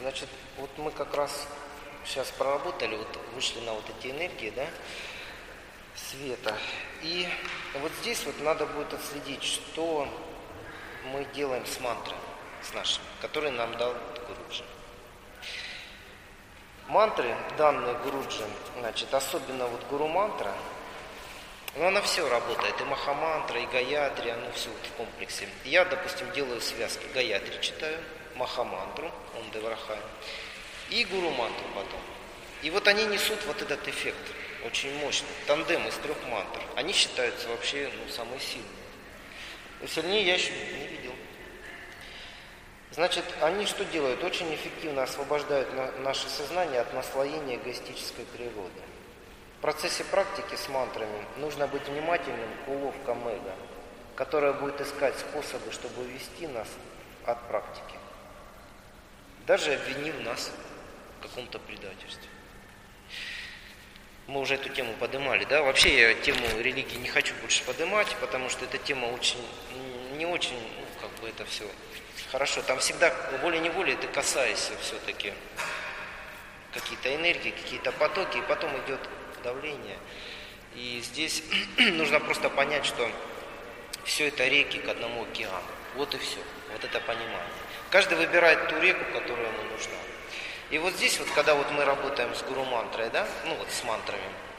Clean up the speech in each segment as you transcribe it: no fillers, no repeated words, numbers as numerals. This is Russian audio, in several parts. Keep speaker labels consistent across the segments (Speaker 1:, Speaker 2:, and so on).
Speaker 1: Значит, вот мы как раз сейчас проработали, вот вышли на вот эти энергии, да, света. И вот здесь вот надо будет отследить, что мы делаем с мантрой, с нашими, которые нам дал Гуруджи. Мантры, данные Гуруджи, значит, особенно вот гуру-мантра, но она все работает, и Махамантра, и Гаятри, оно все вот в комплексе. Я, допустим, делаю связки, Гаятри читаю, Махамантру, Ом Деварахай, и гуру-мантру потом. И вот они несут вот этот эффект, очень мощный, тандем из 3 мантр. Они считаются вообще самые сильные. И сильнее я еще не видел. Значит, они что делают? Очень эффективно освобождают наше сознание от наслоения эгоистической природы. В процессе практики с мантрами нужно быть внимательным к уловкам эго, которое будет искать способы, чтобы увести нас от практики, даже обвинив нас в каком-то предательстве. Мы уже эту тему поднимали, да? Вообще я тему религии не хочу больше поднимать, потому что эта тема не очень, это все хорошо. Там всегда волей-неволей ты касаешься все-таки какие-то энергии, какие-то потоки, и потом идет давление. И здесь нужно просто понять, что все это реки к одному океану. Вот и все. Вот это понимание. Каждый выбирает ту реку, которая ему нужна. И вот здесь, вот, когда вот мы работаем с гуру-мантрой, да, с мантрами,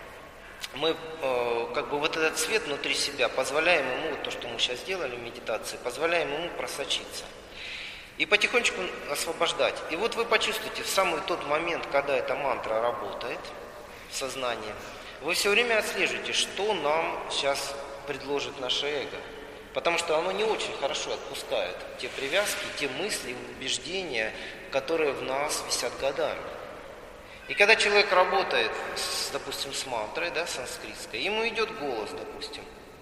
Speaker 1: мы вот этот свет внутри себя позволяем ему, вот то, что мы сейчас делали в медитации, позволяем ему просочиться. И потихонечку освобождать. И вот вы почувствуете, в самый тот момент, когда эта мантра работает в сознании, вы все время отслеживаете, что нам сейчас предложит наше эго. Потому что оно не очень хорошо отпускает те привязки, те мысли, убеждения, которые в нас висят годами. И когда человек работает, допустим, с мантрой, да, санскритской, ему идет голос, допустим,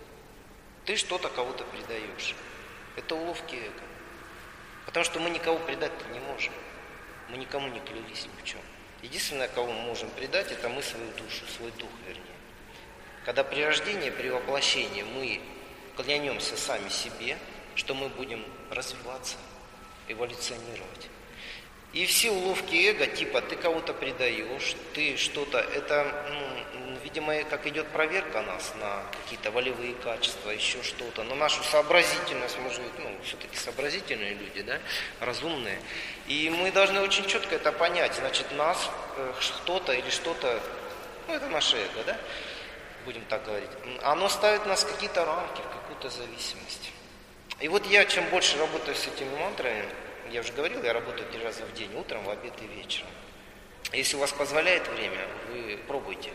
Speaker 1: ты что-то кого-то предаешь. Это уловки эго. Потому что мы никого предать-то не можем. Мы никому не клялись ни в чем. Единственное, кого мы можем предать, это мы свою душу, свой дух, вернее. Когда при рождении, при воплощении мы клянемся сами себе, что мы будем развиваться, эволюционировать. И все уловки эго, типа ты кого-то предаешь, ты что-то, это, видимо, как идет проверка нас на какие-то волевые качества, еще что-то, на нашу сообразительность, может быть, все-таки сообразительные люди, да, разумные. И мы должны очень четко это понять, значит, нас кто-то или что-то, это наше эго, да, будем так говорить, оно ставит нас в какие-то рамки, в какую-то зависимость. И вот я, чем больше работаю с этими мантрами, я уже говорил, я работаю 3 раза в день, утром, в обед и вечером. Если у вас позволяет время, вы пробуйте.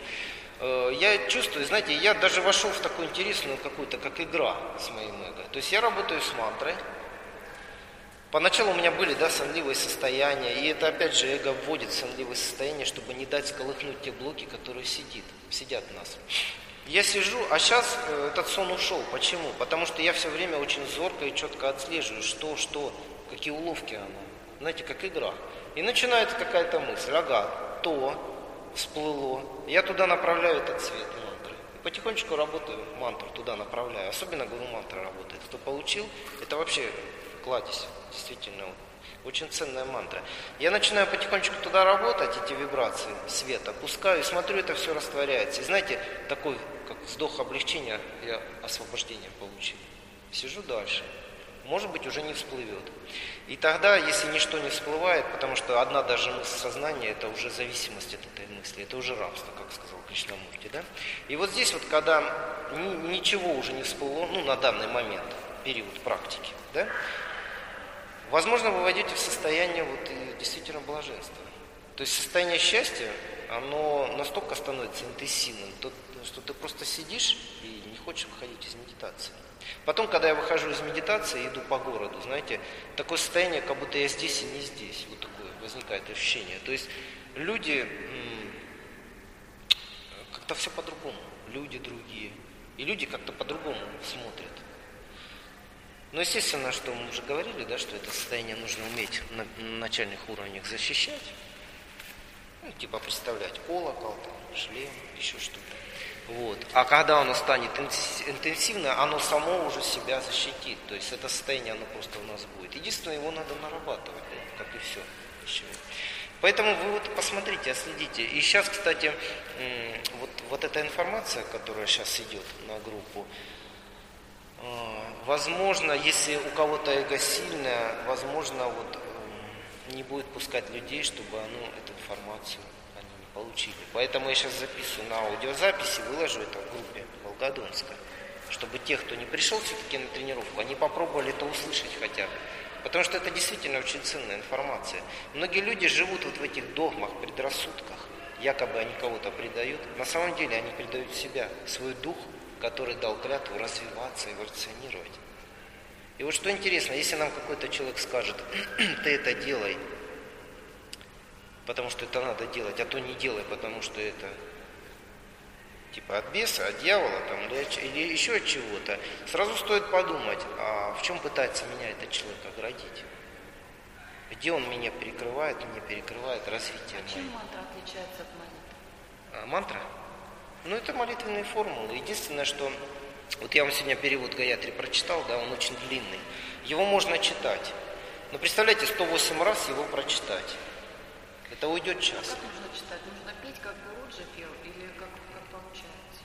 Speaker 1: Я чувствую, знаете, я даже вошел в такую интересную какую-то, как игра с моим эго. То есть я работаю с мантрой. Поначалу у меня были, сонливые состояния, и это опять же эго вводит в сонливое состояние, чтобы не дать сколыхнуть те блоки, которые сидят в нас. Я сижу, а сейчас этот сон ушел. Почему? Потому что я все время очень зорко и четко отслеживаю, что, какие уловки оно. Знаете, как игра. И начинается какая-то мысль, то всплыло. Я туда направляю этот цвет мантры. И потихонечку работаю, мантру туда направляю. Особенно гуру-мантра работает. Кто получил, это вообще кладезь. Действительно, очень ценная мантра. Я начинаю потихонечку туда работать, эти вибрации света, пускаю и смотрю, это все растворяется. И знаете, такой, как вздох облегчения, я освобождение получил. Сижу дальше. Может быть, уже не всплывет. И тогда, если ничто не всплывает, потому что одна даже мысль сознания, это уже зависимость от этой мысли, это уже рабство, как сказал Кришнамурти, да? И вот здесь вот, когда ничего уже не всплыло, на данный момент, период практики, да? Возможно, вы войдете в состояние действительно блаженства. То есть состояние счастья, оно настолько становится интенсивным, что ты просто сидишь и не хочешь выходить из медитации. Потом, когда я выхожу из медитации и иду по городу, знаете, такое состояние, как будто я здесь и не здесь. Вот такое возникает ощущение. То есть люди, как-то все по-другому. Люди другие. И люди как-то по-другому смотрят. Но естественно, что мы уже говорили, да, что это состояние нужно уметь на начальных уровнях защищать. Типа представлять колокол, шлем, еще что-то. Вот. А когда оно станет интенсивно, оно само уже себя защитит. То есть это состояние, оно просто у нас будет. Единственное, его надо нарабатывать, как и все. Поэтому вы вот посмотрите, отследите. И сейчас, кстати, вот эта информация, которая сейчас идет на группу, возможно, если у кого-то эго сильное, возможно, вот не будет пускать людей, чтобы эту информацию они не получили. Поэтому я сейчас записываю на аудиозаписи, выложу это в группе Волгодонска, чтобы те, кто не пришел все-таки на тренировку, они попробовали это услышать хотя бы. Потому что это действительно очень ценная информация. Многие люди живут вот в этих догмах, предрассудках. Якобы они кого-то предают. На самом деле они предают себя, свой дух, который дал клятву развиваться, эволюционировать. И вот что интересно, если нам какой-то человек скажет, ты это делай, потому что это надо делать, а то не делай, потому что это типа от беса, от дьявола там, или еще от чего-то, сразу стоит подумать, а в чем пытается меня этот человек оградить? Где он меня перекрывает, не перекрывает развитие
Speaker 2: мое? Чем мантра отличается от молитвы?
Speaker 1: Мантра? Ну, это молитвенные формулы. Единственное, что... Вот я вам сегодня перевод Гаятри прочитал, да, он очень длинный. Его можно читать. Но представляете, 108 раз его прочитать. Это уйдет час.
Speaker 2: А как нужно читать? Нужно петь, как Гуруджи пел, или как получается?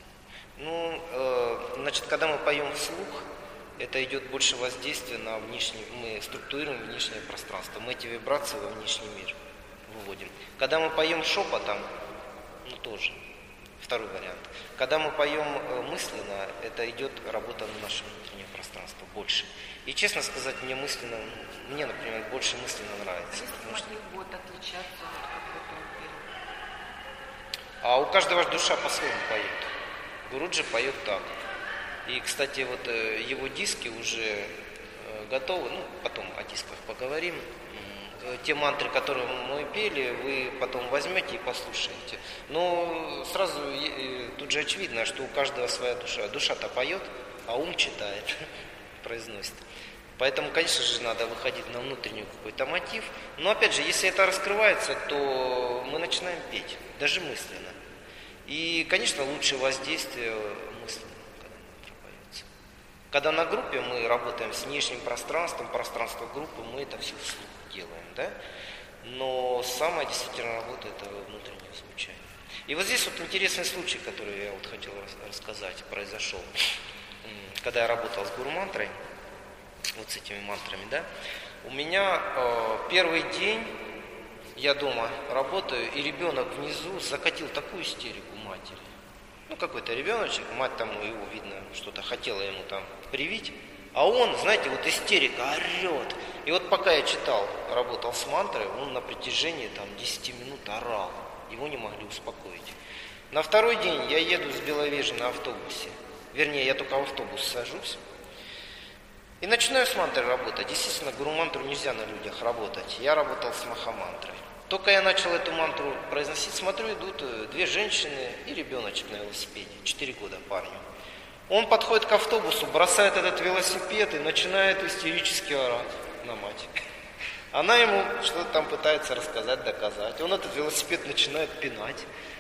Speaker 1: Ну, значит, когда мы поем вслух, это идет больше воздействия на внешний... Мы структурируем внешнее пространство. Мы эти вибрации во внешний мир выводим. Когда мы поем шепотом, ну, тоже. Второй вариант. Когда мы поем мысленно, это идет работа на наше внутреннее пространство больше. И честно сказать, мне мысленно, мне, например, больше мысленно нравится.
Speaker 2: А если будет отличаться, вот как вот он пел?
Speaker 1: А у каждого душа по-своему поет. Гуруджи поет так. И, кстати, вот его диски уже готовы, ну, потом о дисках поговорим. Те мантры, которые мы пели, вы потом возьмете и послушаете. Но сразу тут же очевидно, что у каждого своя душа. Душа-то поет, а ум читает, произносит. Поэтому, конечно же, надо выходить на внутренний какой-то мотив. Но опять же, если это раскрывается, то мы начинаем петь, даже мысленно. И, конечно, лучшее воздействие мысленно, когда мантра поется. Когда на группе мы работаем с внешним пространством, пространство группы, мы это все вслух делаем, да? Но самое действительно работа – это внутреннее звучание. И вот здесь вот интересный случай, который я вот хотел рассказать, произошел. Когда я работал с гуру-мантрой, вот с этими мантрами, да, у меня первый день, я дома работаю, и ребенок внизу закатил такую истерику матери. Ну, какой-то ребеночек, мать там его, видно, что-то хотела ему там привить. А он, знаете, вот истерика, орет. И вот пока я читал, работал с мантрой, он на протяжении там 10 минут орал. Его не могли успокоить. На второй день я еду с Беловежья на автобусе. Вернее, я только в автобус сажусь. И начинаю с мантрой работать. Естественно, гуру-мантру нельзя на людях работать. Я работал с махамантрой. Только я начал эту мантру произносить, смотрю, идут две женщины и ребеночек на велосипеде. 4 года парню. Он подходит к автобусу, бросает этот велосипед и начинает истерически орать на мать. Она ему что-то там пытается рассказать, доказать. Он этот велосипед начинает пинать.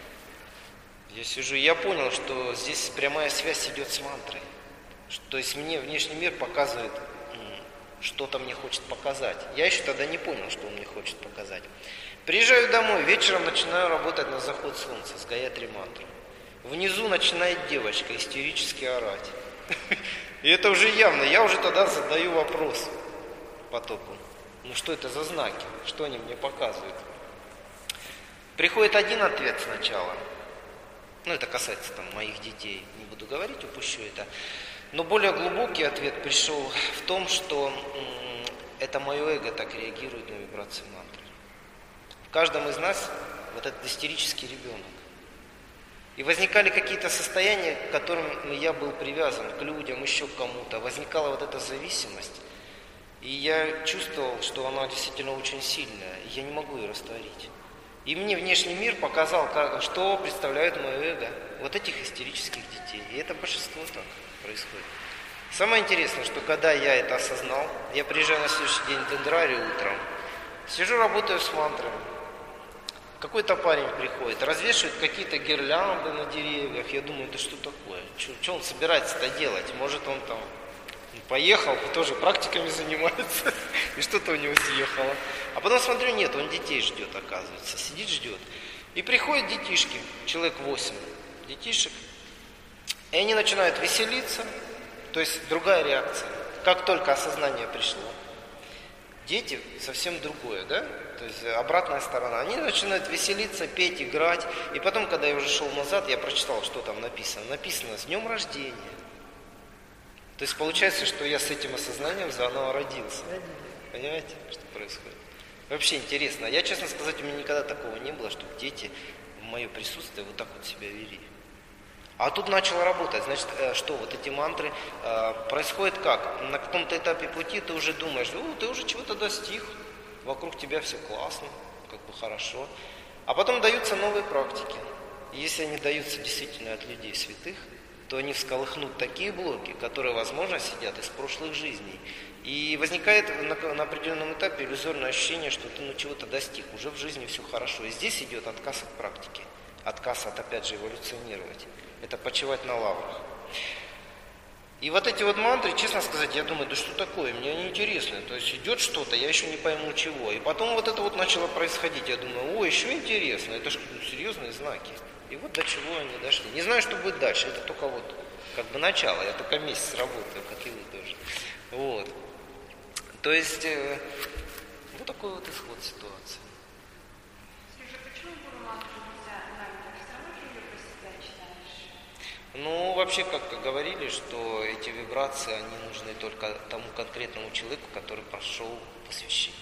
Speaker 1: Я сижу, и я понял, что здесь прямая связь идет с мантрой. То есть мне внешний мир показывает, что-то мне хочет показать. Я еще тогда не понял, что он мне хочет показать. Приезжаю домой, вечером начинаю работать на заход солнца с Гаятри мантрой. Внизу начинает девочка истерически орать. И это уже явно, я уже тогда задаю вопрос потоку. Ну что это за знаки? Что они мне показывают? Приходит один ответ сначала. Ну это касается там моих детей, не буду говорить, упущу это. Но более глубокий ответ пришел в том, что это мое эго так реагирует на вибрации мантры. В каждом из нас вот этот истерический ребенок. И возникали какие-то состояния, к которым я был привязан, к людям, еще к кому-то. Возникала вот эта зависимость. И я чувствовал, что она действительно очень сильная, и я не могу ее растворить. И мне внешний мир показал, что представляет мое эго. Вот этих истерических детей. И это большинство так происходит. Самое интересное, что когда я это осознал, я приезжаю на следующий день в Дендрарию утром, сижу, работаю с мантрами. Какой-то парень приходит, развешивает какие-то гирлянды на деревьях. Я думаю, да что такое? Что он собирается-то делать? Может, он там Поехал, тоже практиками занимается, и что-то у него съехало. А потом смотрю, нет, он детей ждет, оказывается, сидит, ждет. И приходят детишки, человек 8 детишек, и они начинают веселиться, то есть другая реакция. Как только осознание пришло, дети совсем другое, да? То есть обратная сторона. Они начинают веселиться, петь, играть. И потом, когда я уже шел назад, я прочитал, что там написано. Написано «С днем рождения». То есть получается, что я с этим осознанием заново родился. Понимаете, что происходит? Вообще интересно. Я, честно сказать, у меня никогда такого не было, чтобы дети в мое присутствие вот так вот себя вели. А тут начало работать. Значит, что вот эти мантры происходит как? На каком-то этапе пути ты уже думаешь, ты уже чего-то достиг, вокруг тебя все классно, как бы хорошо. А потом даются новые практики. И если они даются действительно от людей святых, то они всколыхнут такие блоки, которые, возможно, сидят из прошлых жизней. И возникает на определенном этапе иллюзорное ощущение, что ты чего-то достиг, уже в жизни все хорошо. И здесь идет отказ от практики, отказ от, опять же, эволюционировать. Это почивать на лаврах. И вот эти вот мантры, честно сказать, я думаю, да что такое, мне они интересны. То есть идет что-то, я еще не пойму чего. И потом вот это вот начало происходить. Я думаю, еще интересно, это же серьезные знаки. И вот до чего они дошли. Не знаю, что будет дальше, это только вот как бы начало. Я только месяц работаю, как и вы тоже. Вот. То есть, вот такой вот исход ситуации.
Speaker 2: Скажи, почему гуру-мантру нельзя на людях? Все равно же ее про себя читаешь.
Speaker 1: Ну, вообще, как говорили, что эти вибрации, они нужны только тому конкретному человеку, который прошел посвящение.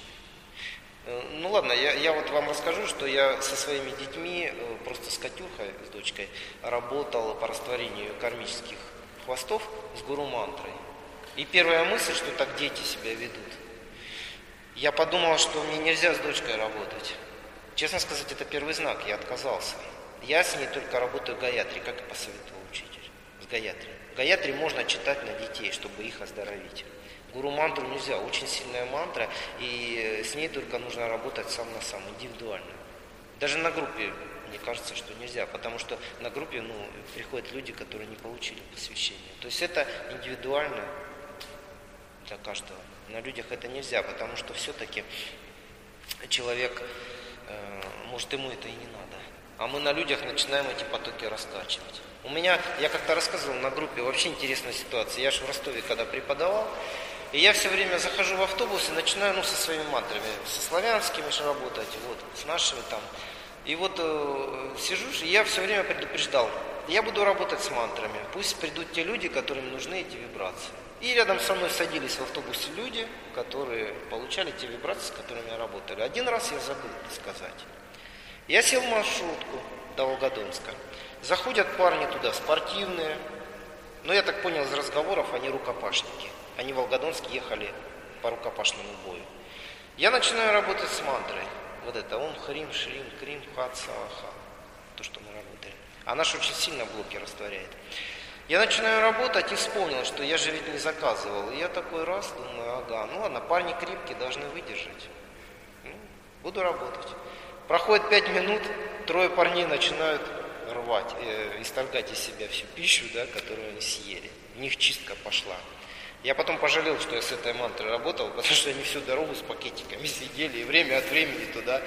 Speaker 1: Ну ладно, я вот вам расскажу, что я со своими детьми, просто с Катюхой, с дочкой, работал по растворению кармических хвостов с гуру-мантрой. И первая мысль, что так дети себя ведут, я подумал, что мне нельзя с дочкой работать. Честно сказать, это первый знак, я отказался. Я с ней только работаю гаятри, как и посоветовал учитель, с гаятри. Гаятри можно читать на детей, чтобы их оздоровить. Гуру-мантру нельзя, очень сильная мантра, и с ней только нужно работать сам на сам, индивидуально. Даже на группе, мне кажется, что нельзя, потому что на группе приходят люди, которые не получили посвящение. То есть это индивидуально для каждого. На людях это нельзя, потому что все-таки человек, может, ему это и не надо. А мы на людях начинаем эти потоки раскачивать. Я как-то рассказывал на группе, вообще интересная ситуация. Я же в Ростове когда преподавал, и я все время захожу в автобус и начинаю, со своими мантрами, со славянскими же работать, вот, с нашими там. И вот сижу, и я все время предупреждал, я буду работать с мантрами, пусть придут те люди, которым нужны эти вибрации. И рядом со мной садились в автобусе люди, которые получали те вибрации, с которыми я работал. Один раз я забыл сказать. Я сел в маршрутку до Волгодонска. Заходят парни туда, спортивные. Но я так понял из разговоров, они рукопашники. Они в Волгодонск ехали по рукопашному бою. Я начинаю работать с мантрой. Вот это Ом Хрим Шрим Крим Хат Сааха. То, что мы работали. Она же очень сильно блоки растворяет. Я начинаю работать и вспомнил, что я же ведь не заказывал. И я такой раз думаю, ага, ну ладно, парни крепкие, должны выдержать. Буду работать. Проходит 5 минут, 3 парней начинают рвать, исторгать из себя всю пищу, да, которую они съели. В них чистка пошла. Я потом пожалел, что я с этой мантрой работал, потому что они всю дорогу с пакетиками сидели и время от времени туда.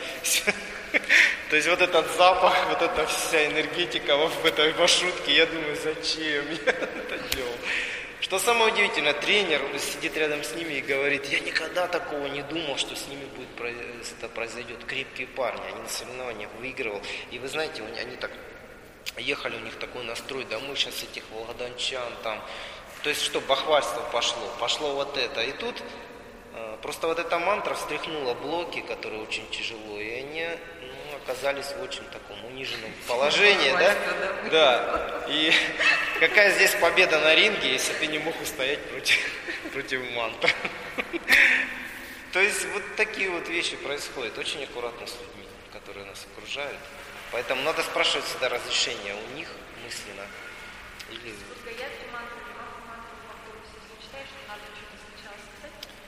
Speaker 1: То есть вот этот запах, вот эта вся энергетика в этой маршрутке, я думаю, зачем я это делал? Что самое удивительное, тренер сидит рядом с ними и говорит, я никогда такого не думал, что с ними это произойдет. Крепкие парни, они на соревнованиях выигрывал. И вы знаете, они так ехали, у них такой настрой, да мы сейчас этих волгодончан там. То есть что, бахвальство пошло вот это. И тут просто вот эта мантра встряхнула блоки, которые очень тяжело, и они оказались в очень таком униженном положении, да? Да. И какая здесь победа на ринге, если ты не мог устоять против мантры? То есть вот такие вот вещи происходят. Очень аккуратно с людьми, которые нас окружают. Поэтому надо спрашивать всегда разрешение у них мысленно.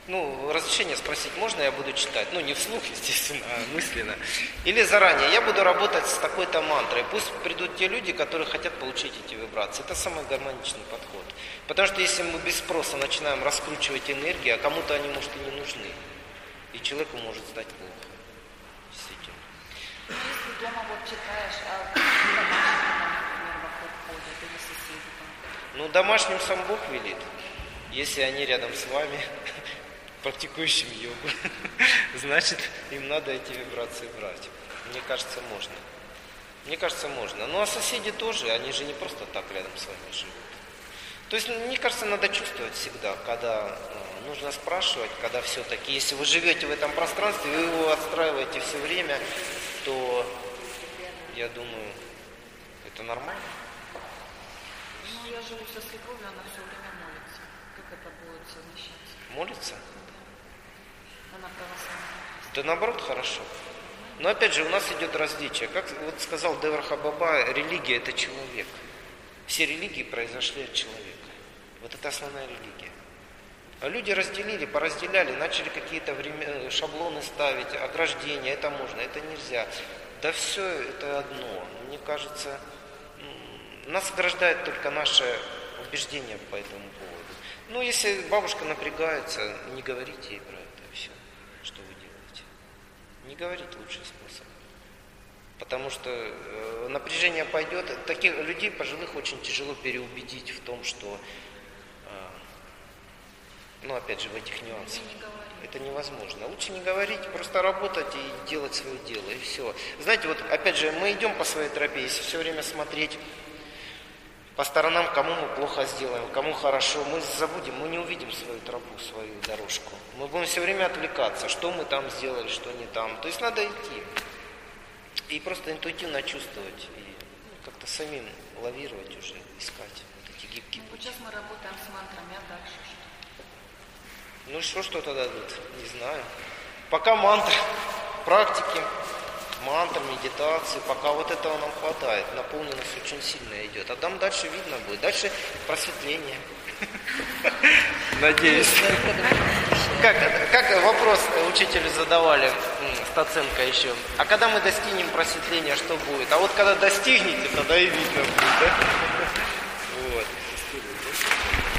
Speaker 1: Ну, разрешение спросить можно, я буду читать. Ну, не вслух, естественно, а мысленно. Или заранее. Я буду работать с такой-то мантрой. Пусть придут те люди, которые хотят получить эти вибрации. Это самый гармоничный подход. Потому что если мы без спроса начинаем раскручивать энергии, а кому-то они, может, и не нужны. И человеку может стать плохо. Действительно.
Speaker 3: Ну, если дома вот читаешь, а домашние, например, вокруг ходят, или соседи там.
Speaker 1: Ну, домашним сам Бог велит. Если они рядом с вами, практикующим йогу, значит, им надо эти вибрации брать. Мне кажется, можно. Мне кажется, можно. Ну, а соседи тоже, они же не просто так рядом с вами живут. То есть, мне кажется, надо чувствовать всегда, когда нужно спрашивать, когда все-таки, если вы живете в этом пространстве, вы его отстраиваете все время, то, я думаю, это нормально.
Speaker 3: Ну, я живу со свекровью, она все время молится. Как это будет совмещаться?
Speaker 1: Молится?
Speaker 3: Она православная.
Speaker 1: Да наоборот, хорошо. Но опять же, у нас идет различие. Как вот сказал Девраха Баба, религия – это человек. Все религии произошли от человека. Вот это основная религия. А люди разделили, поразделяли, начали какие-то шаблоны ставить, ограждения, это можно, это нельзя. Да все это одно. Мне кажется, нас ограждает только наше убеждение по этому поводу. Ну, если бабушка напрягается, не говорите ей про это, все, что вы делаете. Не говорить лучший способ. Потому что напряжение пойдет. Таких людей пожилых очень тяжело переубедить в том, что, ну, опять же, в этих нюансах. Это невозможно. Лучше не говорить, просто работать и делать свое дело, и все. Знаете, вот, опять же, мы идем по своей тропе, если все время смотреть по сторонам, кому мы плохо сделаем, кому хорошо, мы забудем, мы не увидим свою тропу, свою дорожку. Мы будем все время отвлекаться, что мы там сделали, что не там. То есть надо идти. И просто интуитивно чувствовать, и как-то самим лавировать уже, искать вот эти гибкие
Speaker 3: Ну, вот
Speaker 1: пути.
Speaker 3: сейчас мы работаем с мантрами, а дальше что?
Speaker 1: Ну что тогда дадут? Не знаю. Пока мантры, практики, мантры, медитации, пока вот этого нам хватает. Наполненность очень сильно идет. А там дальше видно будет. Дальше просветление. Надеюсь. Как вопрос учителю задавали, Стаценко еще. А когда мы достигнем просветления, что будет? А вот когда достигнете, тогда и видно будет. Да? Вот.